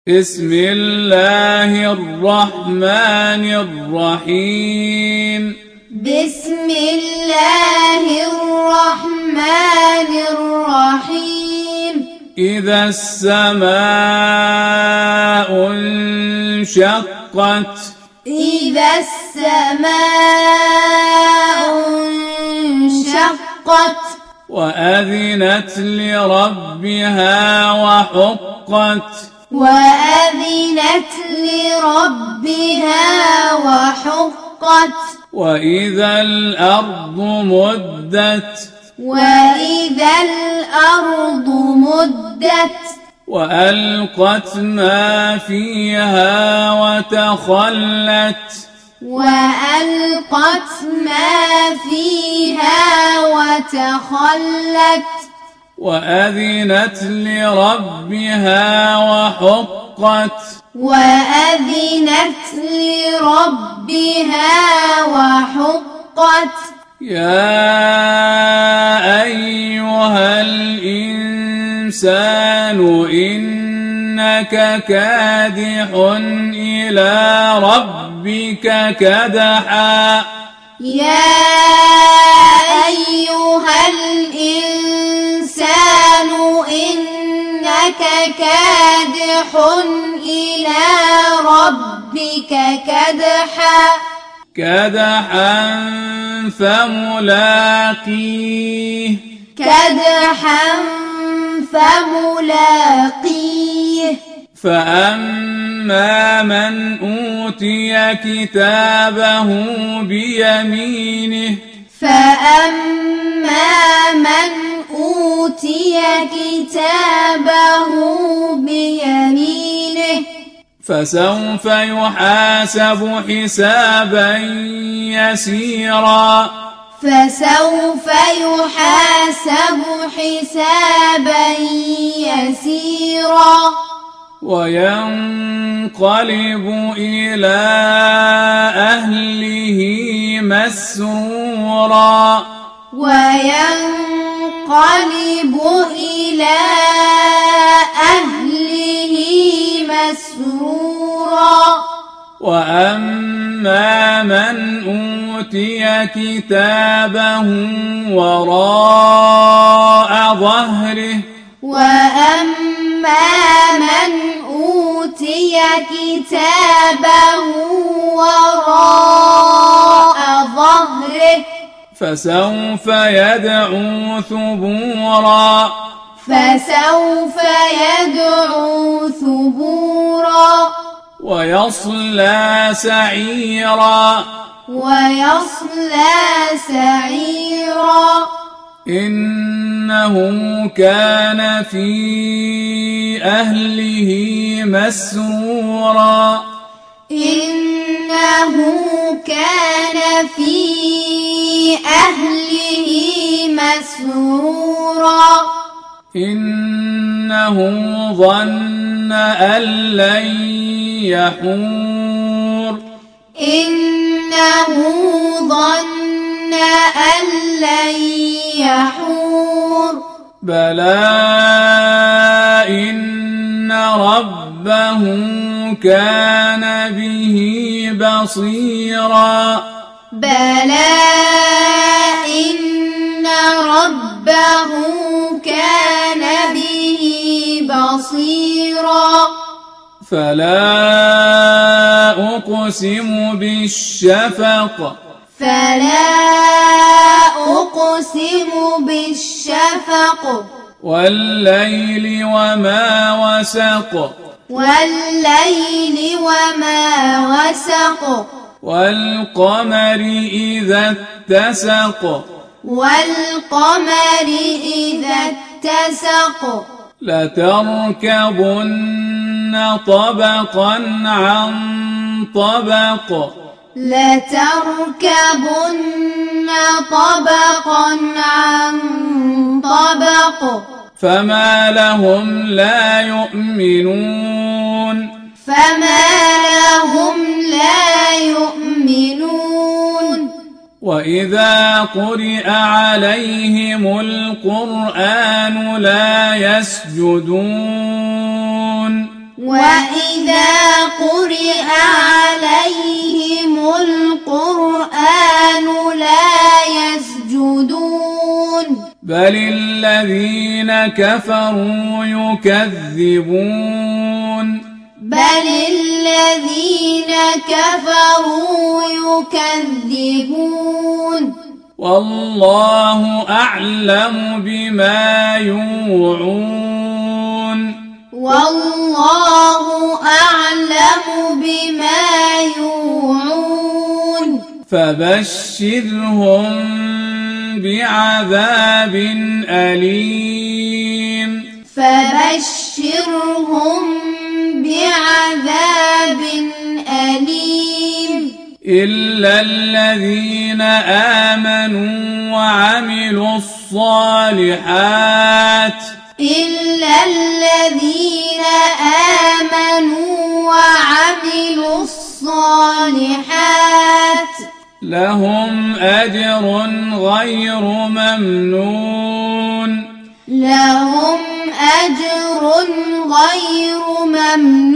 بسم الله الرحمن الرحيم بسم الله الرحمن الرحيم إذا السماء انشقت إذا السماء انشقت وأذنت لربها وحقت وأذنت لربها وحقت وإذا الأرض مدت وإذا الأرض مدت وألقت ما فيها وتخلت وألقت ما فيها وتخلت وأذنت لربها وحقت وأذنت لربها وحقت يا أيها الإنسان إنك كادح إلى ربك كدحا يا أيها الإنسان إنك كادح إلى ربك كدحا فملاقيه فأما من أوتي كتابه بيمينه فسوف يحاسب حسابا يسيرا وينقلب إلى أهله مسرورا وأما من أوتي كتابه وراء ظهره فسوف يدعو ثبورا ويصلى سعيرا إنه كان في أهله مسرورا إنه ظن أن لن يحور بلى إن ربه كان به بصيرا فلا أقسم بالشفق والليل وما وسق والقمر إذا اتسق لتركبن طبقا عن طبق فما لهم لا يؤمنون وإذا قرئ عليهم القرآن لا يسجدون وإذا قرئ عليهم القرآن لا يسجدون بل الذين كفروا يكذبون والله أعلم بما يوعون فبشرهم بعذاب أليم إلا الذين آمنوا وعملوا الصالحات لهم أجر غير ممنون